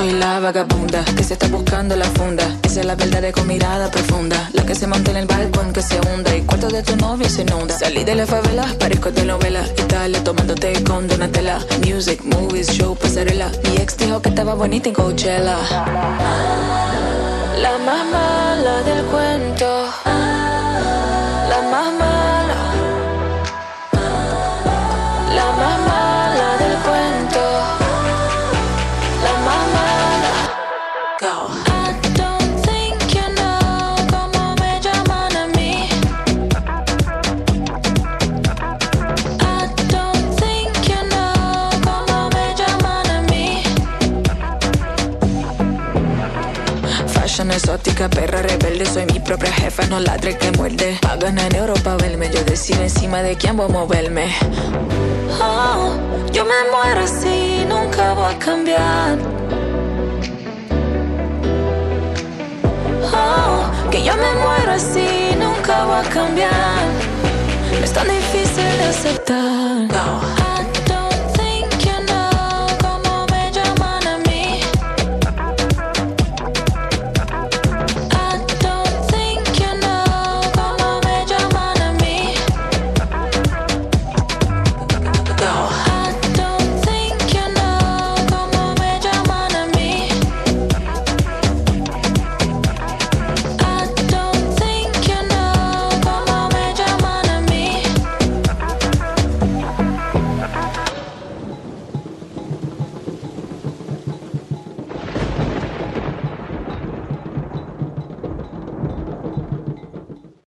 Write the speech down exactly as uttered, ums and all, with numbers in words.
Soy la vagabunda que se está buscando la funda. Esa es la verdad con mirada profunda. La que se monta en el balcón que se hunda. Y cuarto de tu novio se inunda. Salí de la favela, parezco de novela. Italia tomándote con Donatella. Music, movies, show, pasarela. Mi ex dijo que estaba bonita en Coachella. La más mala del cuento. La más mala. La más mala del cuento. La más mala. Go. I don't think you know cómo me llaman a mí. I don't think you know cómo me llaman a mí. Fashion exótica, perra rebelde. Soy mi propia jefa, no ladre que muerde. Pagan en Europa verme. Yo decido encima de quién voy a moverme. Oh, yo me muero así, nunca voy a cambiar. Oh, que yo me muero así, nunca voy a cambiar. No es tan difícil de aceptar. No.